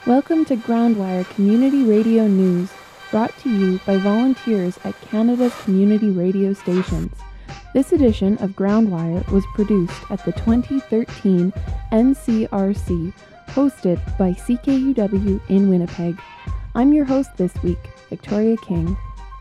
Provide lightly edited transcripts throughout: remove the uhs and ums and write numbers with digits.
Welcome to Groundwire Community Radio News, brought to you by volunteers at Canada's community radio stations. This edition of Groundwire was produced at the 2013 NCRC, hosted by CKUW in Winnipeg. I'm your host this week, Victoria King.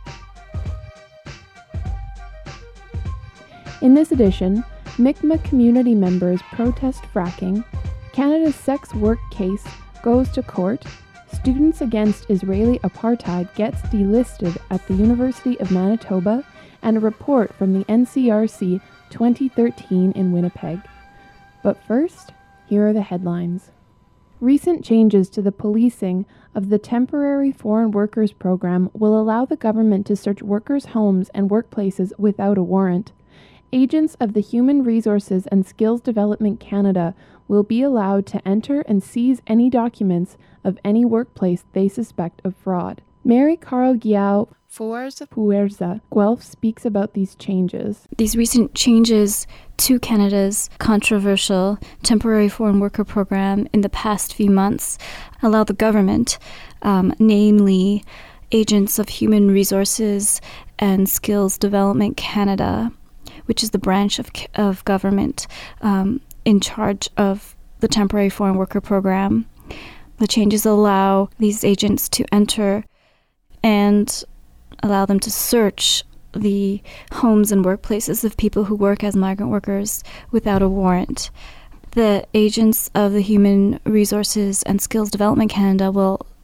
In this edition, Mi'kmaq community members protest fracking, Canada's sex work case goes to court, students against Israeli apartheid gets delisted at the University of Manitoba, and a report from the NCRC 2013 in Winnipeg. But first, here are the headlines. Recent changes to the policing of the Temporary Foreign Workers Program will allow the government to search workers' homes and workplaces without a warrant. Agents of the Human Resources and Skills Development Canada will be allowed to enter and seize any documents of any workplace they suspect of fraud. Mary Carl Giao Fuerza Guelph speaks about these changes. These recent changes to Canada's controversial Temporary Foreign Worker Program in the past few months allow the government, namely Agents of Human Resources and Skills Development Canada, which is the branch of government in charge of the Temporary Foreign Worker Program. The changes allow these agents to enter and allow them to search the homes and workplaces of people who work as migrant workers without a warrant. The agents of the Human Resources and Skills Development Canada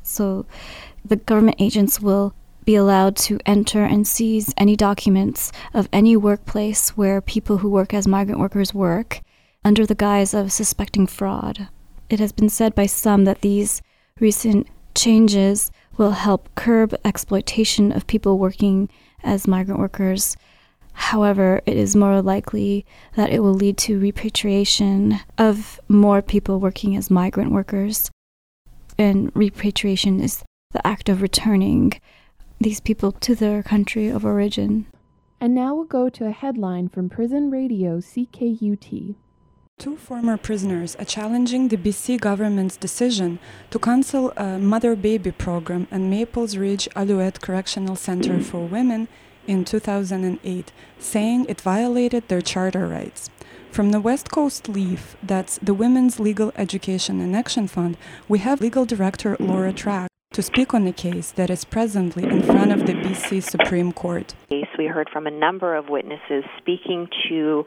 the government agents will be allowed to enter and seize any documents of any workplace where people who work as migrant workers work under the guise of suspecting fraud. It has been said by some that these recent changes will help curb exploitation of people working as migrant workers. However, it is more likely that it will lead to repatriation of more people working as migrant workers. And repatriation is the act of returning these people to their country of origin. And now we'll go to a headline from Prison Radio CKUT. Two former prisoners are challenging the BC government's decision to cancel a mother-baby program at Maples Ridge Alouette Correctional Center for Women in 2008, saying it violated their charter rights. From the West Coast Leaf, that's the Women's Legal Education and Action Fund, we have Legal Director Laura Track to speak on the case that is presently in front of the BC Supreme Court. We heard from a number of witnesses speaking to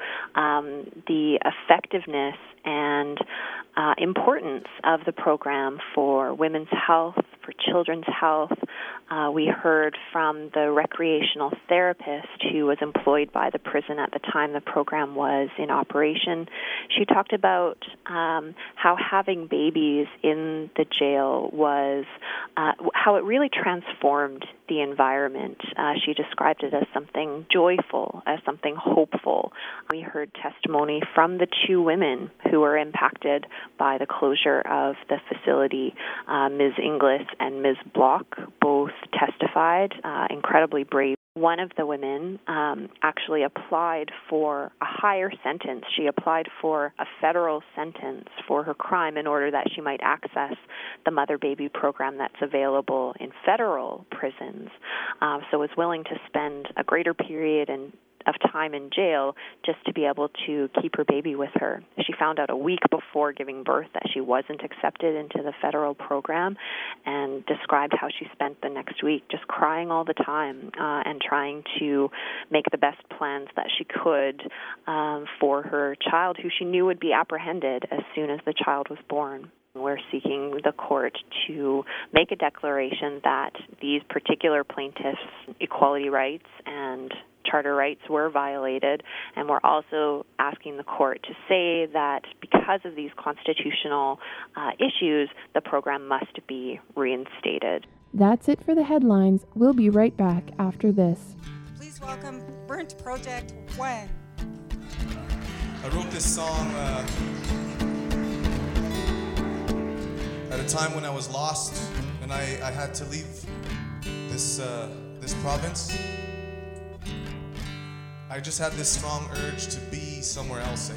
the effectiveness and importance of the program for women's health, for children's health. We heard from the recreational therapist who was employed by the prison at the time the program was in operation. She talked about how having babies in the jail was, how it really transformed the environment. She described it as something joyful, as something hopeful. We heard testimony from the two women who were impacted by the closure of the facility. Ms. Inglis and Ms. Block both testified, incredibly brave. One of the women actually applied for a higher sentence. She applied for a federal sentence for her crime in order that she might access the mother-baby program that's available in federal prisons. So was willing to spend a greater period of time in jail just to be able to keep her baby with her. She found out a week before giving birth that she wasn't accepted into the federal program, and described how she spent the next week just crying all the time and trying to make the best plans that she could for her child, who she knew would be apprehended as soon as the child was born. We're seeking the court to make a declaration that these particular plaintiffs' equality rights and charter rights were violated, and we're also asking the court to say that because of these constitutional issues, the program must be reinstated. That's it for the headlines. We'll be right back after this. Please welcome Burnt Project When. I wrote this song at a time when I was lost and I had to leave this province. I just had this strong urge to be somewhere else.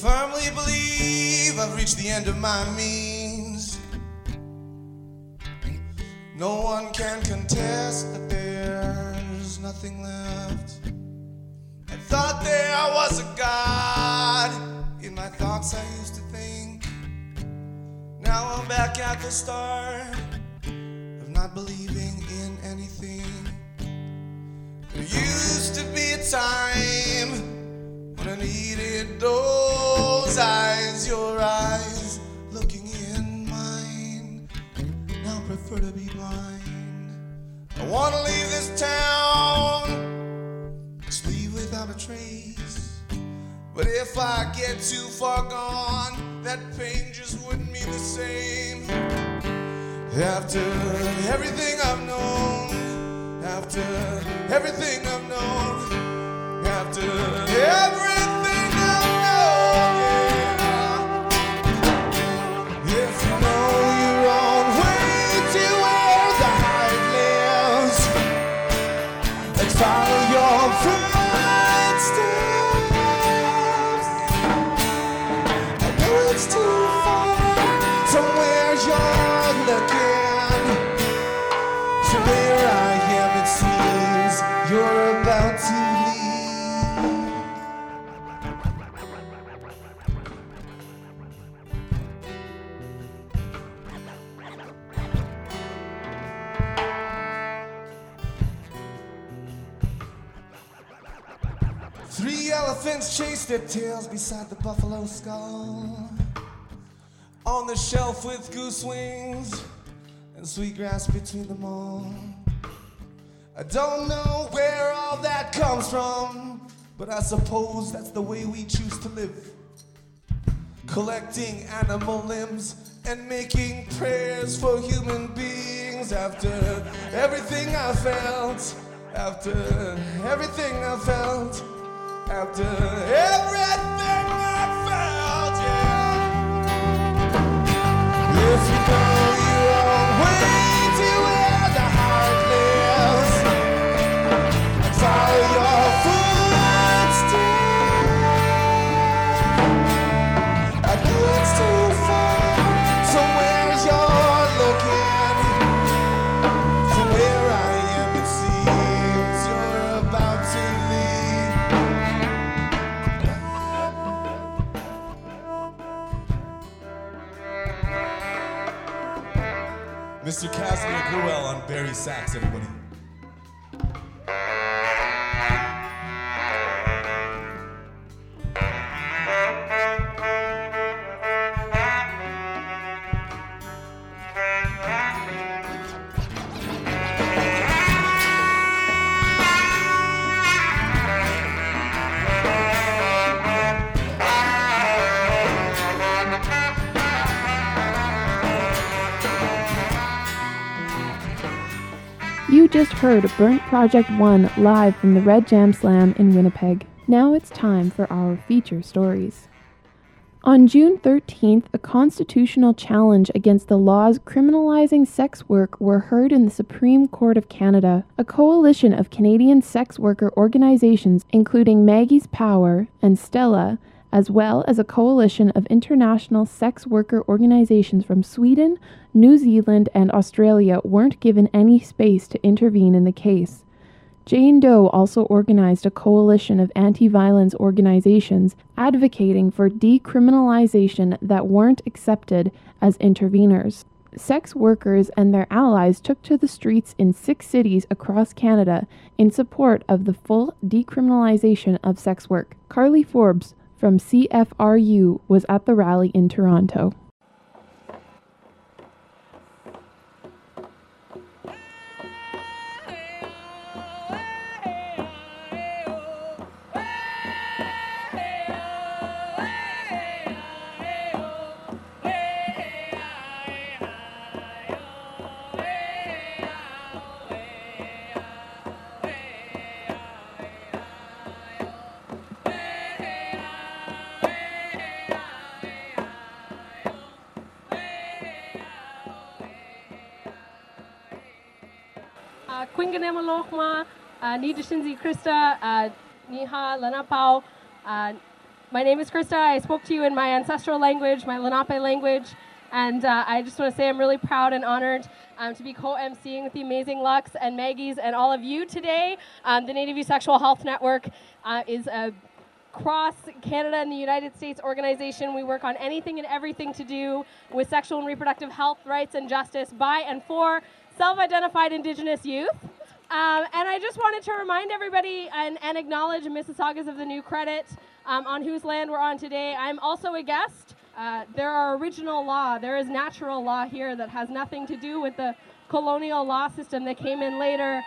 firmly believe I've reached the end of my means. No one can contest that there's nothing left. I thought there was a God. In my thoughts I used to think. Now I'm back at the start of not believing in anything. There used to be a time when I needed those eyes, your eyes looking in mine. Now I prefer to be blind. I want to leave this town, just leave without a trace. But if I get too far gone, that pain just wouldn't mean the same. After everything I've known, after everything I've known, after everything I've known, yeah. If you know your own way to where the heart lives, and follow your footsteps. I know it's too far from where you're looking, from where I am. It seems you're about to leave. Three elephants chased their tails beside the buffalo skull, on the shelf with goose wings and sweetgrass between them all. I don't know where all that comes from, but I suppose that's the way we choose to live. Collecting animal limbs and making prayers for human beings. After everything I felt, after everything I felt, after everything I felt, yeah. If you know your own way to where the heart lives, and follow your footsteps. I know it's too far from where you're looking, from where I am. It seems you're about to leave. Mr. Casimir Gruel on Barry sax, everybody. You just heard Burnt Project 1 live from the Red Jam Slam in Winnipeg. Now it's time for our feature stories. On June 13th, a constitutional challenge against the laws criminalizing sex work were heard in the Supreme Court of Canada. A coalition of Canadian sex worker organizations, including Maggie's Power and Stella, as well as a coalition of international sex worker organizations from Sweden, New Zealand, and Australia, weren't given any space to intervene in the case. Jane Doe also organized a coalition of anti-violence organizations advocating for decriminalization that weren't accepted as interveners. Sex workers and their allies took to the streets in 6 cities across Canada in support of the full decriminalization of sex work. Carly Forbes from CFRU was at the rally in Toronto. Quinganema Lochma, Nidashinzi Krista, Niha Lanapau, My name is Krista. I spoke to you in my ancestral language, my Lenape language, and I just want to say I'm really proud and honored to be co-emceeing with the amazing Lux and Maggie's and all of you today. The Native Youth Sexual Health Network is a cross Canada and the United States organization. We work on anything and everything to do with sexual and reproductive health, rights, and justice by and for self-identified Indigenous youth. And I just wanted to remind everybody and acknowledge Mississaugas of the New Credit on whose land we're on today. I'm also a guest. There are original law. There is natural law here that has nothing to do with the colonial law system that came in later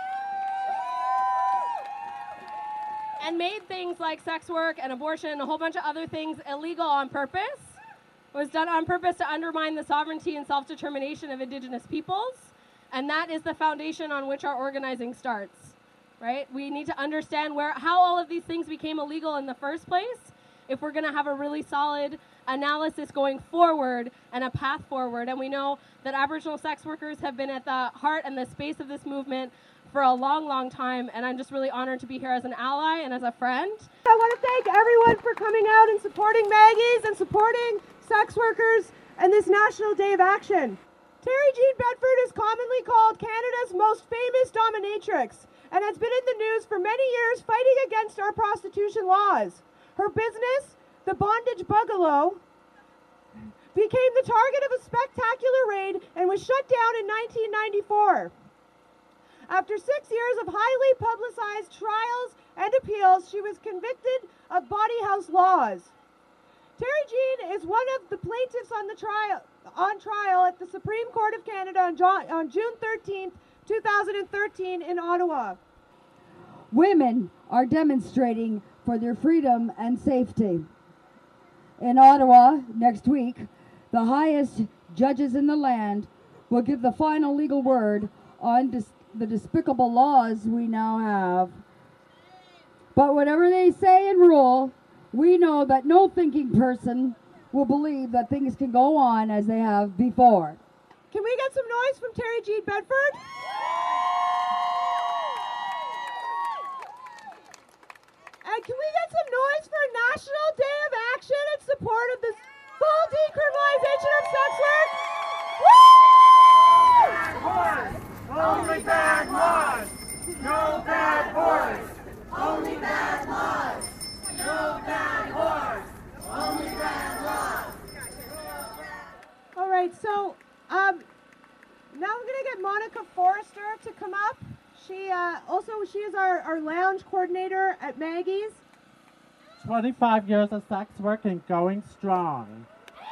and made things like sex work and abortion and a whole bunch of other things illegal on purpose. It was done on purpose to undermine the sovereignty and self-determination of Indigenous peoples. And that is the foundation on which our organizing starts, right? We need to understand how all of these things became illegal in the first place if we're going to have a really solid analysis going forward and a path forward. And we know that Aboriginal sex workers have been at the heart and the space of this movement for a long, long time. And I'm just really honored to be here as an ally and as a friend. I want to thank everyone for coming out and supporting Maggie's and supporting sex workers and this National Day of Action. Terry Jean Bedford is commonly called Canada's most famous dominatrix and has been in the news for many years fighting against our prostitution laws. Her business, the Bondage Bungalow, became the target of a spectacular raid and was shut down in 1994. After 6 years of highly publicized trials and appeals, she was convicted of body house laws. Terry Jean is one of the plaintiffs on trial at the Supreme Court of Canada on June 13, 2013 in Ottawa. Women are demonstrating for their freedom and safety. In Ottawa next week, the highest judges in the land will give the final legal word on the despicable laws we now have. But whatever they say and rule, we know that no thinking person will believe that things can go on as they have before. Can we get some noise from Terry Jean Bedford? And can we get some noise for National Day of Action in support of the full decriminalization of sex work? Woo! Only bad laws! No bad boys! Only bad laws! No bad whores! Only bad laws! All right, so now I'm going to get Monica Forrester to come up. She is our lounge coordinator at Maggie's. 25 years of sex work and going strong.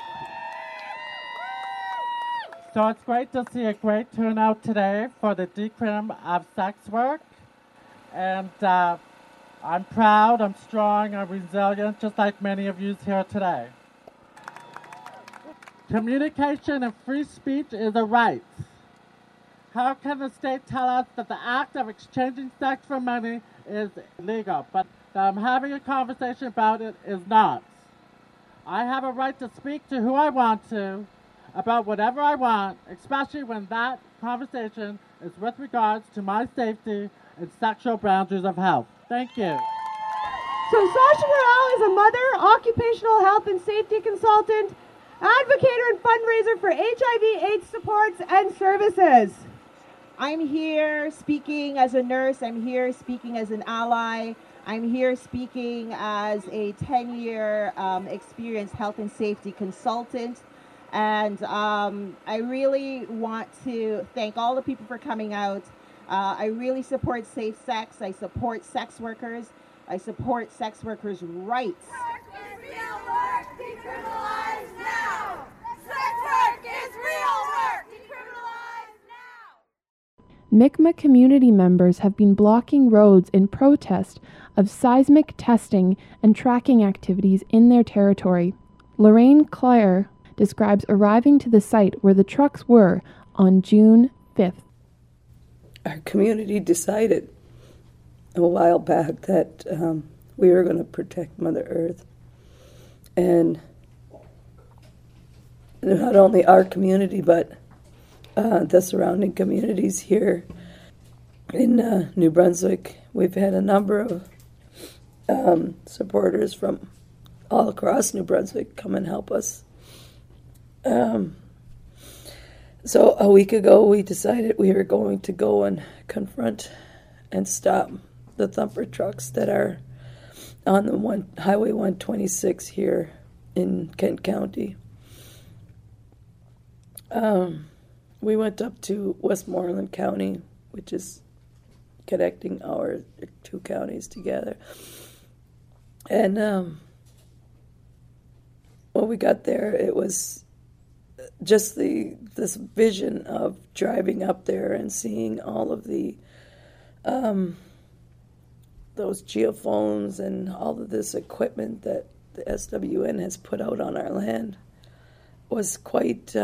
So it's great to see a great turnout today for the decrim of sex work. And I'm proud, I'm strong, I'm resilient, just like many of you here today. Communication and free speech is a right. How can the state tell us that the act of exchanging sex for money is illegal, but having a conversation about it is not? I have a right to speak to who I want to, about whatever I want, especially when that conversation is with regards to my safety and sexual boundaries of health. Thank you. So Sasha Morale is a mother, occupational health and safety consultant, advocator and fundraiser for HIV/AIDS supports and services. I'm here speaking as a nurse. I'm here speaking as an ally. I'm here speaking as a 10-year experienced health and safety consultant. And I really want to thank all the people for coming out. I really support safe sex. I support sex workers. I support sex workers' rights. Sex is real work, decriminalize now! Sex work is real work, decriminalize now! Mi'kmaq community members have been blocking roads in protest of seismic testing and tracking activities in their territory. Lorraine Clare describes arriving to the site where the trucks were on June 5th. Our community decided a while back that we were going to protect Mother Earth. And not only our community, but the surrounding communities here in New Brunswick. We've had a number of supporters from all across New Brunswick come and help us. So a week ago, we decided we were going to go and confront and stop the thumper trucks that are on the Highway 126 here in Kent County. We went up to Westmoreland County, which is connecting our two counties together. And when we got there, it was just this vision of driving up there and seeing all of the those geophones and all of this equipment that the SWN has put out on our land was quite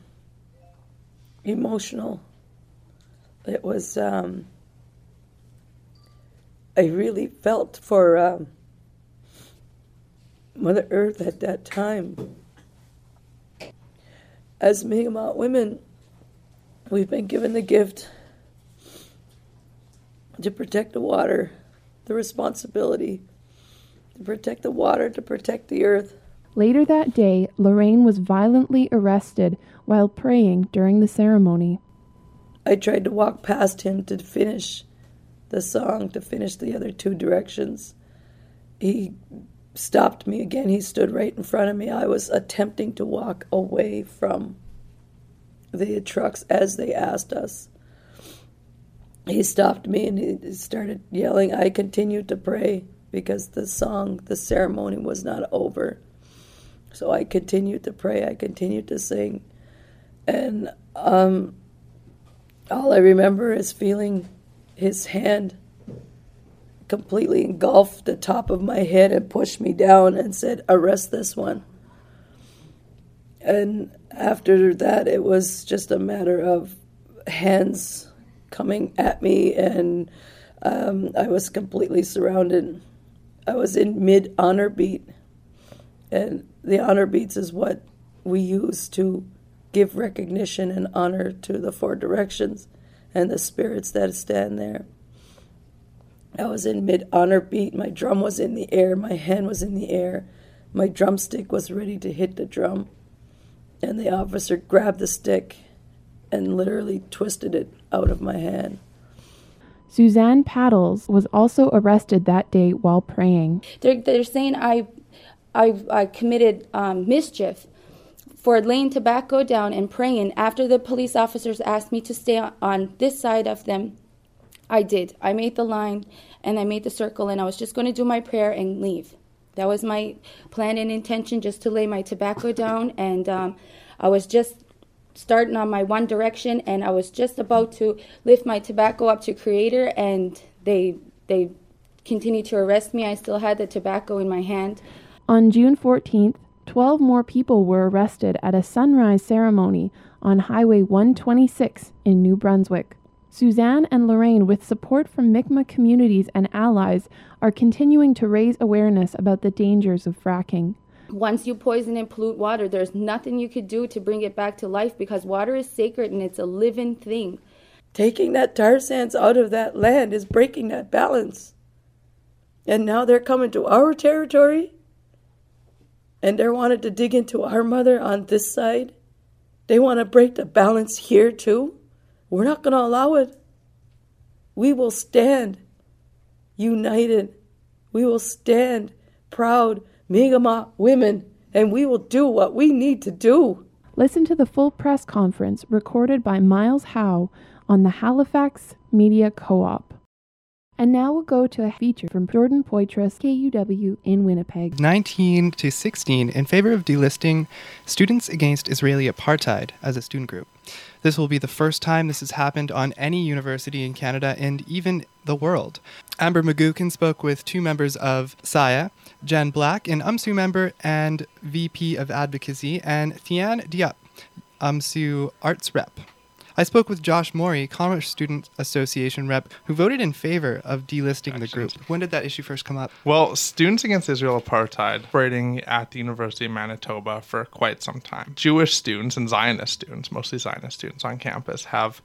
emotional. It was, I really felt for Mother Earth at that time. As Mi'kmaq women, we've been given the gift to protect the water, the responsibility to protect the water, to protect the earth. Later that day, Lorraine was violently arrested while praying during the ceremony. I tried to walk past him to finish the song, to finish the other two directions. He stopped me again. He stood right in front of me. I was attempting to walk away from the trucks as they asked us. He stopped me and he started yelling. I continued to pray because the ceremony was not over. So I continued to pray. I continued to sing. And all I remember is feeling his hand completely engulfed the top of my head and pushed me down and said, "Arrest this one." And after that, it was just a matter of hands coming at me, and I was completely surrounded. I was in mid-honor beat, and the honor beats is what we use to give recognition and honor to the four directions and the spirits that stand there. I was in mid-honor beat. My drum was in the air. My hand was in the air. My drumstick was ready to hit the drum. And the officer grabbed the stick and literally twisted it out of my hand. Suzanne Paddles was also arrested that day while praying. They're saying I committed mischief for laying tobacco down and praying. After the police officers asked me to stay on this side of them, I did. I made the line and I made the circle, and I was just going to do my prayer and leave. That was my plan and intention, just to lay my tobacco down. And I was just starting on my one direction, and I was just about to lift my tobacco up to Creator, and they continued to arrest me. I still had the tobacco in my hand. On June 14th, 12 more people were arrested at a sunrise ceremony on Highway 126 in New Brunswick. Suzanne and Lorraine, with support from Mi'kmaq communities and allies, are continuing to raise awareness about the dangers of fracking. Once you poison and pollute water, there's nothing you could do to bring it back to life, because water is sacred and it's a living thing. Taking that tar sands out of that land is breaking that balance. And now they're coming to our territory, and they're wanting to dig into our mother on this side. They want to break the balance here too. We're not going to allow it. We will stand united. We will stand proud Mi'kmaq women, and we will do what we need to do. Listen to the full press conference recorded by Miles Howe on the Halifax Media Co-op. And now we'll go to a feature from Jordan Poitras, KUW in Winnipeg. 19 to 16 in favor of delisting Students Against Israeli Apartheid as a student group. This will be the first time this has happened on any university in Canada and even the world. Amber McGuckin spoke with two members of SAYA, Jen Black, an UMSU member and VP of Advocacy, and Thian Diop, UMSU Arts Rep. I spoke with Josh Morey, Commerce Student Association rep, who voted in favor of delisting the group. When did that issue first come up? Well, Students Against Israel Apartheid operating at the University of Manitoba for quite some time. Jewish students and Zionist students, mostly Zionist students on campus, have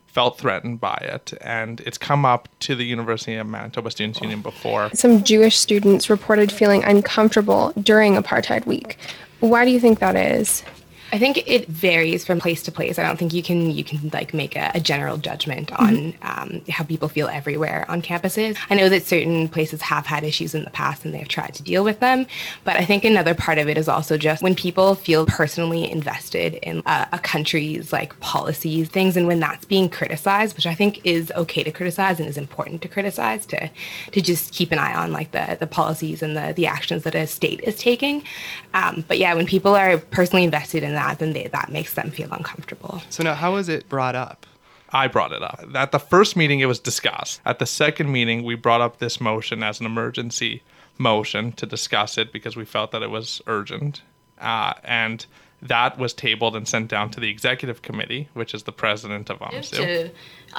felt threatened by it. And it's come up to the University of Manitoba Students' Union before. Some Jewish students reported feeling uncomfortable during Apartheid Week. Why do you think that is? I think it varies from place to place. I don't think you can like make a general judgment on how people feel everywhere on campuses. I know that certain places have had issues in the past and they've tried to deal with them, but I think another part of it is also just when people feel personally invested in a country's like policies, things, and when that's being criticized, which I think is okay to criticize and is important to criticize, to just keep an eye on like the policies and the actions that a state is taking. But yeah, when people are personally invested in that, then that makes them feel uncomfortable. So now, how was it brought up? I brought it up. At the first meeting, it was discussed. At the second meeting, we brought up this motion as an emergency motion to discuss it because we felt that it was urgent. And that was tabled and sent down to the executive committee, which is the president of OMSU.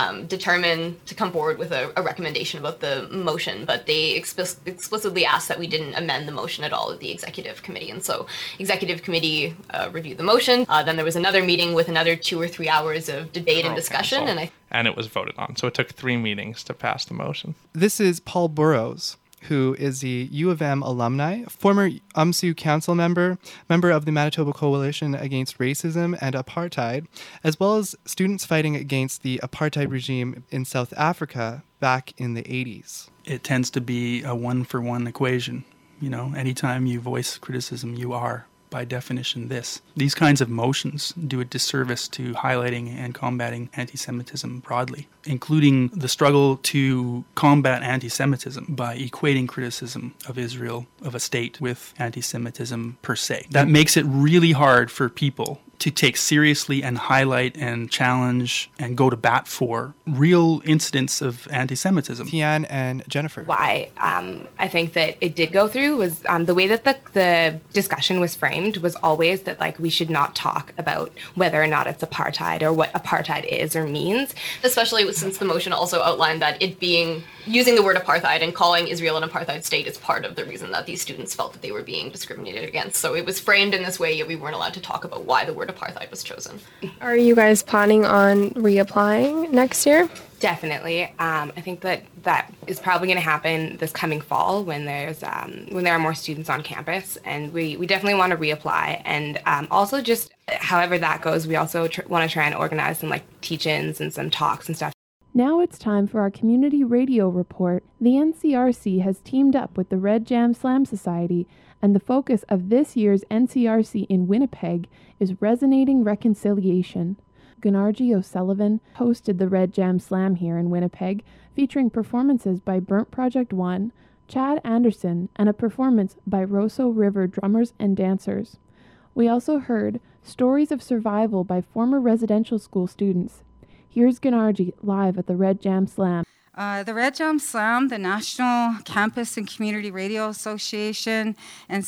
To come forward with a recommendation about the motion, but they explicitly asked that we didn't amend the motion at all at the executive committee. And so executive committee reviewed the motion. Then there was another meeting with another 2 or 3 hours of debate and discussion. And it was voted on. So it took 3 meetings to pass the motion. This is Paul Burrows, who is a U of M alumni, former UMSU council member of the Manitoba Coalition Against Racism and Apartheid, as well as students fighting against the apartheid regime in South Africa back in the 80s. It tends to be a one-for-one equation. You know, anytime you voice criticism, you are, by definition, this. These kinds of motions do a disservice to highlighting and combating anti-Semitism broadly, including the struggle to combat anti-Semitism by equating criticism of Israel, of a state, with anti-Semitism per se. That makes it really hard for people to take seriously and highlight and challenge and go to bat for real incidents of anti-Semitism. Tian and Jennifer. Why I think that it did go through was the way that the discussion was framed was always that like we should not talk about whether or not it's apartheid or what apartheid is or means. Especially since the motion also outlined that using the word apartheid and calling Israel an apartheid state is part of the reason that these students felt that they were being discriminated against. So it was framed in this way, yet we weren't allowed to talk about why the word apartheid was chosen. Are you guys planning on reapplying next year? Definitely. I think that is probably going to happen this coming fall when there are more students on campus, and we definitely want to reapply. And also just however that goes, we also want to try and organize some like teach-ins and some talks and stuff. Now it's time for our community radio report. The NCRC has teamed up with the Red Jam Slam Society, and the focus of this year's NCRC in Winnipeg is resonating reconciliation. Gunarji O'Sullivan hosted the Red Jam Slam here in Winnipeg, featuring performances by Burnt Project 1, Chad Anderson, and a performance by Rosso River drummers and dancers. We also heard stories of survival by former residential school students. Here's Gunarji live at the Red Jam Slam. The Red Jam Slam, the National Campus and Community Radio Association, and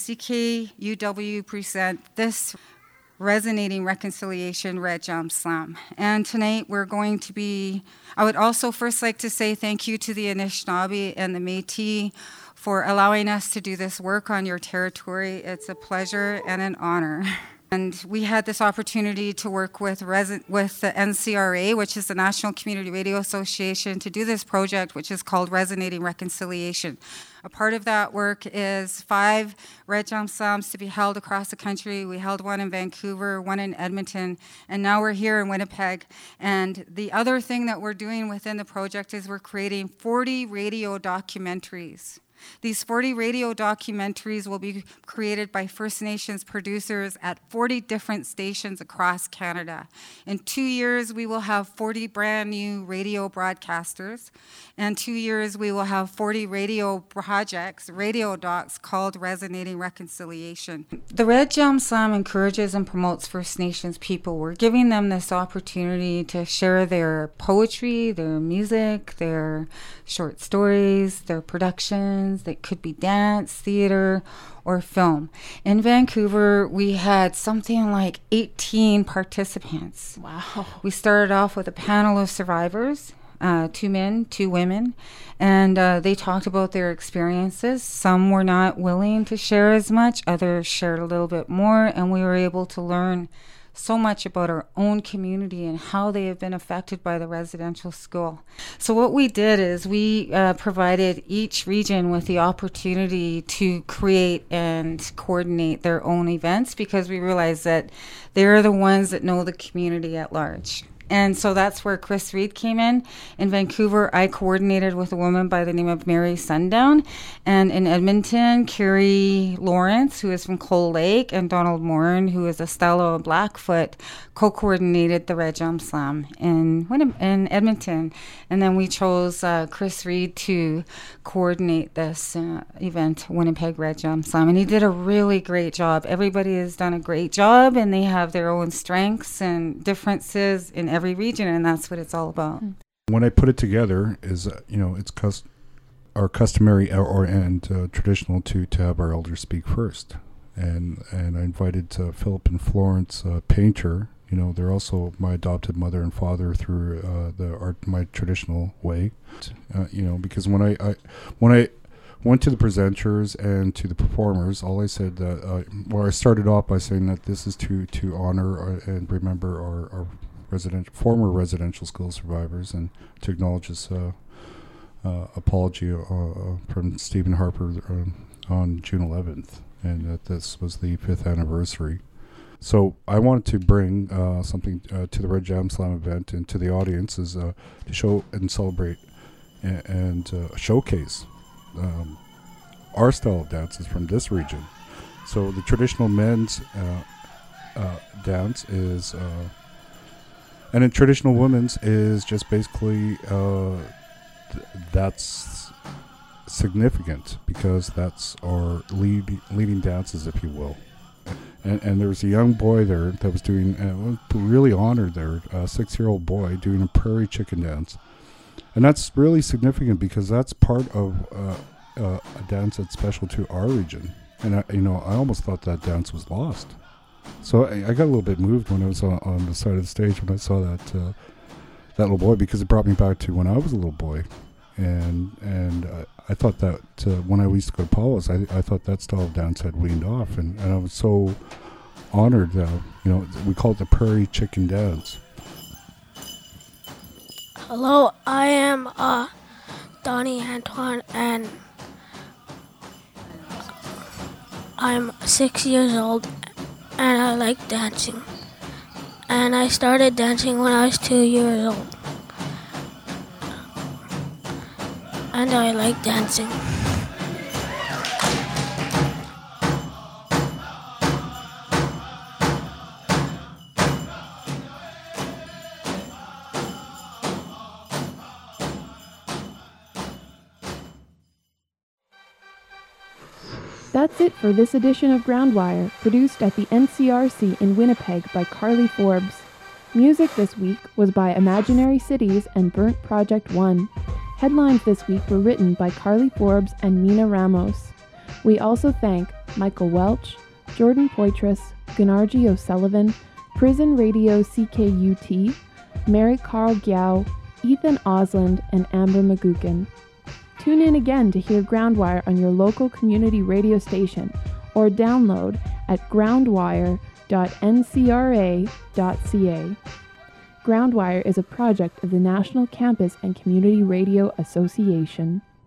CKUW present this Resonating Reconciliation Red Jam Slam. And tonight we're going to be, I would also first like to say thank you to the Anishinaabe and the Métis for allowing us to do this work on your territory. It's a pleasure and an honor. And we had this opportunity to work with the NCRA, which is the National Community Radio Association, to do this project, which is called Resonating Reconciliation. A part of that work is 5 Red Jam Slams to be held across the country. We held one in Vancouver, one in Edmonton, and now we're here in Winnipeg. And the other thing that we're doing within the project is we're creating 40 radio documentaries. These 40 radio documentaries will be created by First Nations producers at 40 different stations across Canada. In 2 years, we will have 40 brand new radio broadcasters. In 2 years, we will have 40 radio projects, radio docs called Resonating Reconciliation. The Red Jam Slam encourages and promotes First Nations people. We're giving them this opportunity to share their poetry, their music, their short stories, their productions. That could be dance, theater, or film. In Vancouver, we had something like 18 participants. Wow. We started off with a panel of survivors, 2 men, 2 women, and they talked about their experiences. Some were not willing to share as much, others shared a little bit more, and we were able to learn so much about our own community and how they have been affected by the residential school. So what we did is we provided each region with the opportunity to create and coordinate their own events, because we realized that they're the ones that know the community at large. And so that's where Chris Reed came in. In Vancouver, I coordinated with a woman by the name of Mary Sundown. And in Edmonton, Carrie Lawrence, who is from Coal Lake, and Donald Morin, who is a Stella Blackfoot, co-coordinated the Red Jump Slam in Edmonton. And then we chose Chris Reed to coordinate this event, Winnipeg Red Jump Slam. And he did a really great job. Everybody has done a great job, and they have their own strengths and differences in every region, and that's what it's all about. When I put it together, is it's our customary and traditional to have our elders speak first, and I invited Philip and Florence Painter. They're also my adopted mother and father through my traditional way. Because when I went to the presenters and to the performers, all I said I started off by saying that this is to honor and remember our former residential school survivors, and to acknowledge this apology from Stephen Harper on June 11th, and that this was the 5th anniversary. So I wanted to bring something to the Red Jam Slam event and to the audience, is to show and celebrate and showcase our style of dances from this region. So the traditional men's dance is, and in traditional women's is just basically, that's significant because that's our leading dances, if you will. And there was a young boy there that was doing, really honored there, a 6-year-old boy doing a prairie chicken dance. And that's really significant because that's part of a dance that's special to our region. And I almost thought that dance was lost. So I got a little bit moved when I was on the side of the stage when I saw that little boy, because it brought me back to when I was a little boy. And I thought that when I used to go to Paula's, I thought that style of dance had weaned off, and I was so honored. We call it the prairie chicken dance. Hello, I am Donnie Antoine, and I'm 6 years old, and I like dancing. And I started dancing when I was 2 years old. And I like dancing. That's it for this edition of Groundwire, produced at the NCRC in Winnipeg by Carly Forbes. Music this week was by Imaginary Cities and Burnt Project 1. Headlines this week were written by Carly Forbes and Mina Ramos. We also thank Michael Welch, Jordan Poitras, Gunarji O'Sullivan, Prison Radio CKUT, Mary Carl Gyao, Ethan Osland, and Amber McGuckin. Tune in again to hear Groundwire on your local community radio station, or download at groundwire.ncra.ca. Groundwire is a project of the National Campus and Community Radio Association.